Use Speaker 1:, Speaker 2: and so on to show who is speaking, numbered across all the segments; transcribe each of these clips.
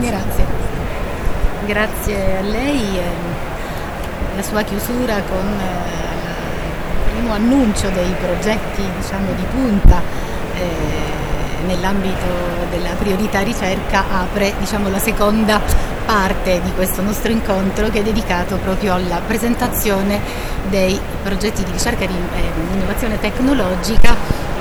Speaker 1: Grazie. Grazie a lei. La sua chiusura con il primo annuncio dei progetti, diciamo, di punta nell'ambito della priorità ricerca apre, diciamo, la seconda parte di questo nostro incontro, che è dedicato proprio alla presentazione dei progetti di ricerca e di innovazione tecnologica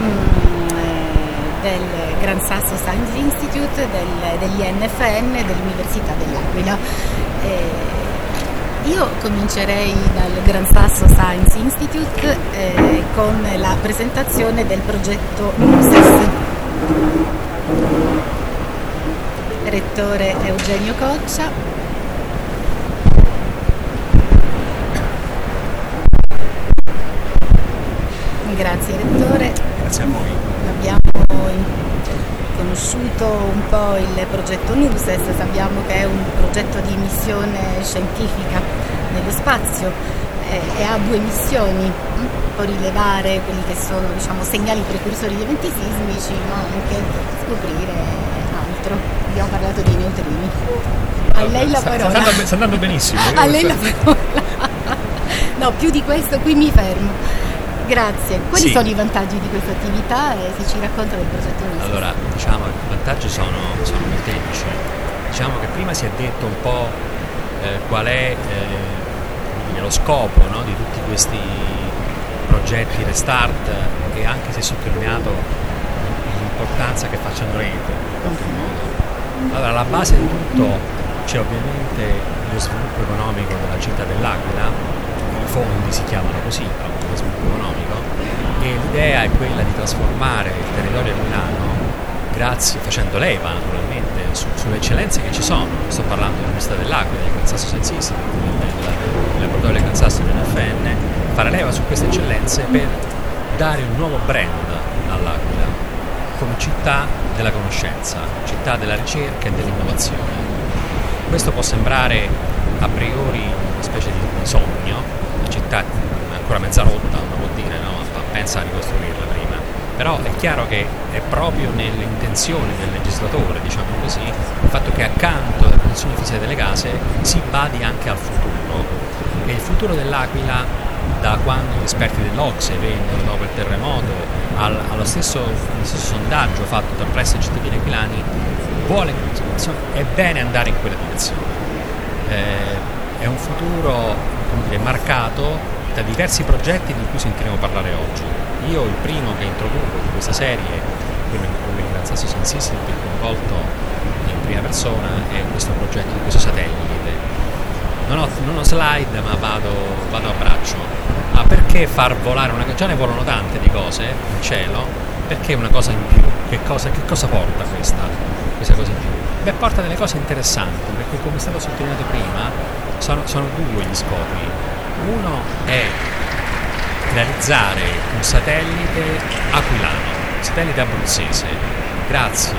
Speaker 1: del Gran Sasso Science Institute, dell'INFN, dell'Università dell'Aquila. Io comincerei dal Gran Sasso Science Institute con la presentazione del progetto NUSES. Rettore Eugenio Coccia. Grazie Rettore.
Speaker 2: Grazie a voi.
Speaker 1: Abbiamo conosciuto un po' il progetto NUSES, sappiamo che è un progetto di missione scientifica nello spazio e ha due missioni: può rilevare quelli che sono, diciamo, segnali precursori di eventi sismici, ma anche scoprire altro. Abbiamo parlato dei neutrini. A lei la parola.
Speaker 2: Sta andando benissimo.
Speaker 1: A lei la parola. No, più di questo qui mi fermo. Grazie. Quali sono i vantaggi di questa attività e se ci racconta del progetto NUSES?
Speaker 2: Allora, diciamo, i vantaggi sono molteplici. Diciamo che prima si è detto un po' qual è lo scopo, no, di tutti questi progetti Restart, e anche si è sottolineato l'importanza che facciano rete in qualche modo. Allora, alla base di tutto c'è ovviamente lo sviluppo economico della città dell'Aquila. I fondi si chiamano così, lo sviluppo economico, e l'idea è quella di trasformare il territorio aquilano, facendo leva naturalmente sulle eccellenze che ci sono. Sto parlando dell'Università dell'Aquila, del Gran Sasso Science Institute, del laboratorio del Gran Sasso e dell'INFN, fare leva su queste eccellenze per dare un nuovo brand all'Aquila come città della conoscenza, città della ricerca e dell'innovazione. Questo può sembrare a priori una specie di sogno, la città ancora mezza rotta, uno può dire, no? Pensa a ricostruirla prima, però è chiaro che è proprio nelle intenzioni del legislatore, diciamo così, il fatto che accanto alle condizioni fisiche delle case si badi anche al futuro, e il futuro dell'Aquila, da quando gli esperti dell'Ocse vennero dopo il terremoto allo stesso sondaggio fatto presso i cittadini aquilani, è bene andare in quella direzione. È un futuro, come dire, marcato da diversi progetti di cui sentiremo parlare oggi. Io il primo che introduco di questa serie, quello in cui il Gran Sasso Science Institute è coinvolto in prima persona, è questo progetto di questo satellite. Non ho slide, ma vado a braccio. Ma perché far volare una cosa? Già ne volano tante di cose in cielo, perché una cosa in più? Che cosa porta questa cosa in più? Beh, porta delle cose interessanti, perché come è stato sottolineato prima, sono due gli scopi. Uno è realizzare un satellite aquilano, un satellite abruzzese, grazie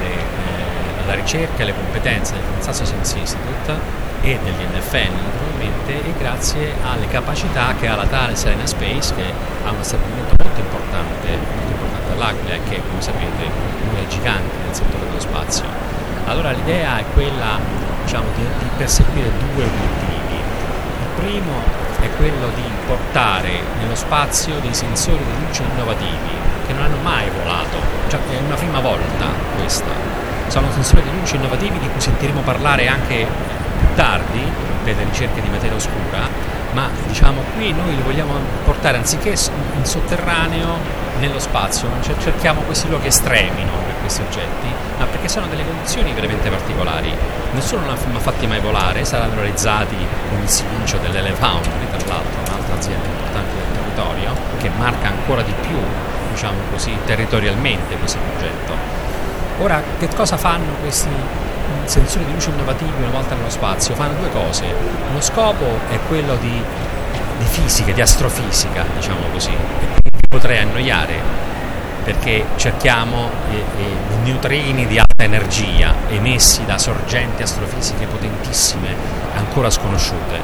Speaker 2: alla ricerca e alle competenze del Gran Sasso Science Institute e dell'INFN naturalmente, e grazie alle capacità che ha la Thales Alenia Space, che ha uno stabilimento molto importante all'Aquila e che, come sapete, è uno dei giganti del settore dello spazio. Allora l'idea è quella, diciamo, di perseguire due obiettivi. Il primo è quello di portare nello spazio dei sensori di luce innovativi che non hanno mai volato, cioè è una prima volta questa. Sono sensori di luce innovativi di cui sentiremo parlare anche più tardi per le ricerche di materia oscura, ma diciamo qui noi li vogliamo portare anziché in sotterraneo nello spazio, cerchiamo questi luoghi estremi, no, per questi oggetti, ma perché sono delle condizioni veramente particolari. Nessuno non ha fatti mai volare, saranno realizzati con il silicio dell'Elefoundry, tra l'altro un'altra azienda importante del territorio, che marca ancora di più, diciamo così, territorialmente questo progetto. Ora, che cosa fanno questi sensori di luce innovativi una volta nello spazio? Fanno due cose. Uno scopo è quello di fisica, di astrofisica, diciamo così. Potrei annoiare, perché cerchiamo i neutrini di alta energia emessi da sorgenti astrofisiche potentissime, ancora sconosciute.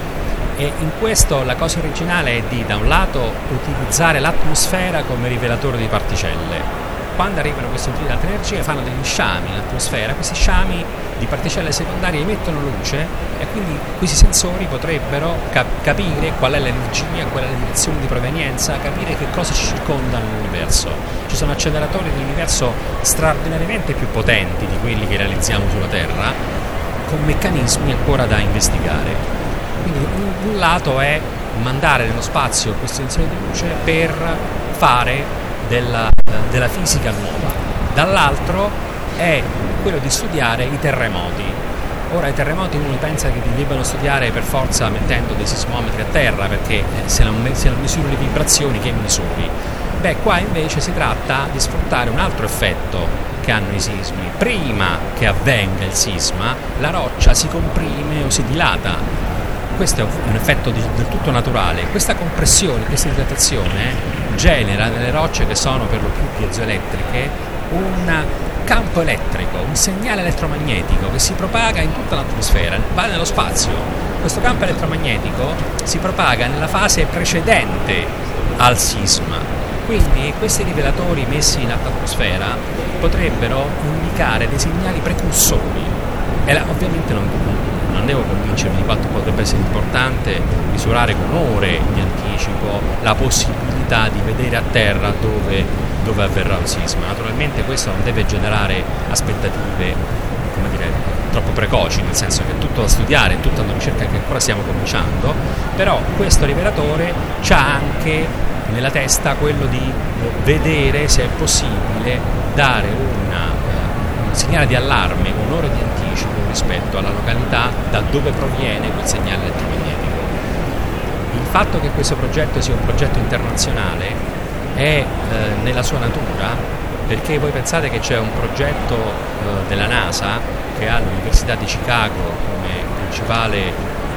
Speaker 2: E in questo la cosa originale è di, da un lato, utilizzare l'atmosfera come rivelatore di particelle, quando arrivano questi utili di alta energia fanno degli sciami nell'atmosfera, questi sciami di particelle secondarie emettono luce e quindi questi sensori potrebbero capire qual è l'energia, qual è la direzione di provenienza, capire che cosa ci circonda nell'universo. Ci sono acceleratori dell'universo straordinariamente più potenti di quelli che realizziamo sulla Terra, con meccanismi ancora da investigare. Quindi un lato è mandare nello spazio questi sensori di luce per fare della fisica nuova, dall'altro è quello di studiare i terremoti. Ora i terremoti uno pensa che li debbano studiare per forza mettendo dei sismometri a terra, perché se non misuri le vibrazioni che misuri? Beh, qua invece si tratta di sfruttare un altro effetto che hanno i sismi. Prima che avvenga il sisma la roccia si comprime o si dilata. Questo è un effetto del tutto naturale. Questa compressione, questa dilatazione genera nelle rocce, che sono per lo più piezoelettriche, un campo elettrico, un segnale elettromagnetico che si propaga in tutta l'atmosfera, va nello spazio. Questo campo elettromagnetico si propaga nella fase precedente al sisma. Quindi questi rivelatori messi in alta atmosfera potrebbero indicare dei segnali precursori. E ovviamente non devo convincermi di quanto potrebbe essere importante misurare con ore di anticipo la possibilità di vedere a terra dove avverrà un sisma. Naturalmente questo non deve generare aspettative, troppo precoci, nel senso che è tutto da studiare, è tutta una ricerca che ancora stiamo cominciando, però questo rivelatore c'ha anche nella testa quello di vedere se è possibile dare un segnale di allarme con ore di anticipo rispetto alla località da dove proviene quel segnale elettromagnetico. Il fatto che questo progetto sia un progetto internazionale è nella sua natura, perché voi pensate che c'è un progetto della NASA che ha l'Università di Chicago come principale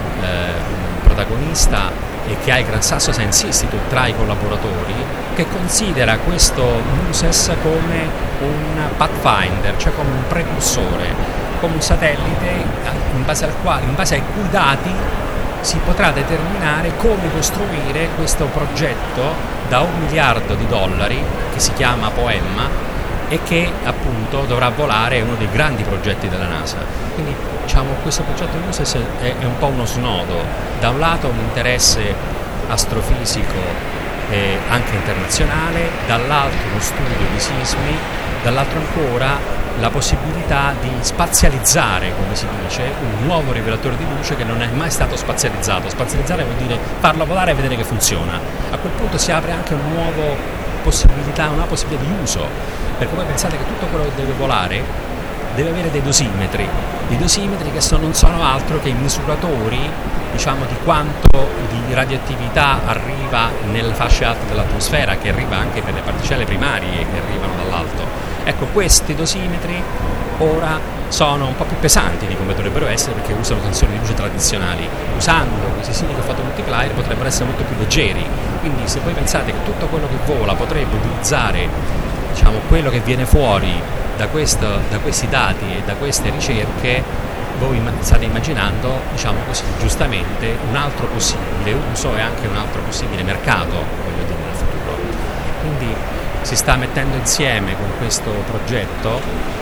Speaker 2: protagonista e che ha il Gran Sasso Science Institute tra i collaboratori, che considera questo MUSES come un pathfinder, cioè come un precursore, come un satellite in base ai cui dati si potrà determinare come costruire questo progetto da $1 miliardo che si chiama Poema e che appunto dovrà volare, è uno dei grandi progetti della NASA. Quindi questo progetto MUSES è un po' uno snodo, da un lato un interesse astrofisico anche internazionale, dall'altro uno studio di sismi, dall'altro ancora la possibilità di spazializzare, come si dice, un nuovo rivelatore di luce che non è mai stato spazializzato. Spazializzare vuol dire farlo volare e vedere che funziona. A quel punto si apre anche una possibilità di uso, perché voi pensate che tutto quello che deve volare deve avere dei dosimetri che non sono altro che i misuratori, di quanto di radioattività arriva nelle fasce alte dell'atmosfera, che arriva anche per le particelle primarie che arrivano dall'alto. Ecco, questi dosimetri ora sono un po' più pesanti di come dovrebbero essere, perché usano sensori di luce tradizionali. Usando questi silico fotomultiplier potrebbero essere molto più leggeri. Quindi se voi pensate che tutto quello che vola potrebbe utilizzare quello che viene fuori da questi dati e da queste ricerche, voi state immaginando, giustamente, un altro possibile uso e anche un altro possibile mercato, nel futuro. Quindi si sta mettendo insieme con questo progetto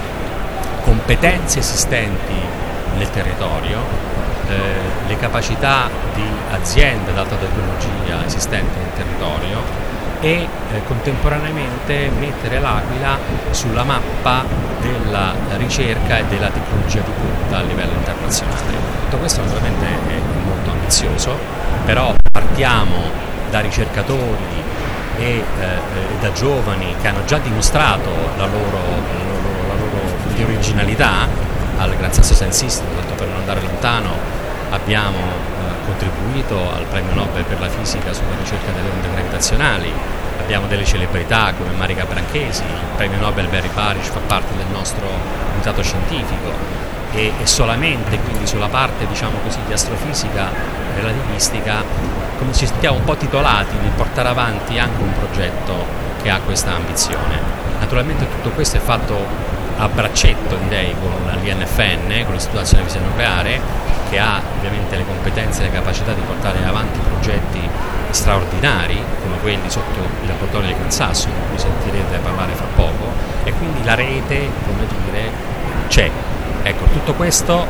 Speaker 2: competenze esistenti nel territorio, le capacità di aziende d'alta tecnologia esistenti nel territorio e contemporaneamente mettere l'Aquila sulla mappa della ricerca e della tecnologia di punta a livello internazionale. Tutto questo naturalmente è molto ambizioso, però partiamo da ricercatori e da giovani che hanno già dimostrato la loro originalità al Gran Sasso Science Institute. Tanto per non andare lontano, abbiamo contribuito al premio Nobel per la fisica sulla ricerca delle onde gravitazionali, abbiamo delle celebrità come Marica Branchesi, il premio Nobel Barry Barish fa parte del nostro comitato scientifico e solamente quindi sulla parte di astrofisica relativistica come ci sentiamo un po' titolati di portare avanti anche un progetto che ha questa ambizione. Naturalmente tutto questo è fatto a braccetto direi con l'INFN, con l'Istituto Nazionale di Fisica Nucleare, che ha ovviamente le competenze e le capacità di portare avanti progetti straordinari come quelli sotto il laboratorio di Cansasso, di cui sentirete parlare fra poco, e quindi la rete, come dire, c'è. Ecco, tutto questo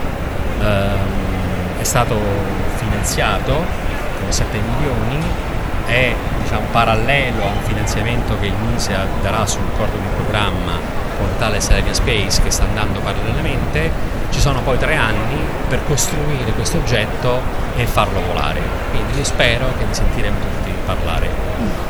Speaker 2: è stato finanziato con 7 milioni, è parallelo a un finanziamento che il MISE darà sul corpo di programma con Thales Alenia Space, che sta andando parallelamente. Ci sono poi 3 anni per costruire questo oggetto e farlo volare, quindi io spero che ne sentiremo tutti parlare.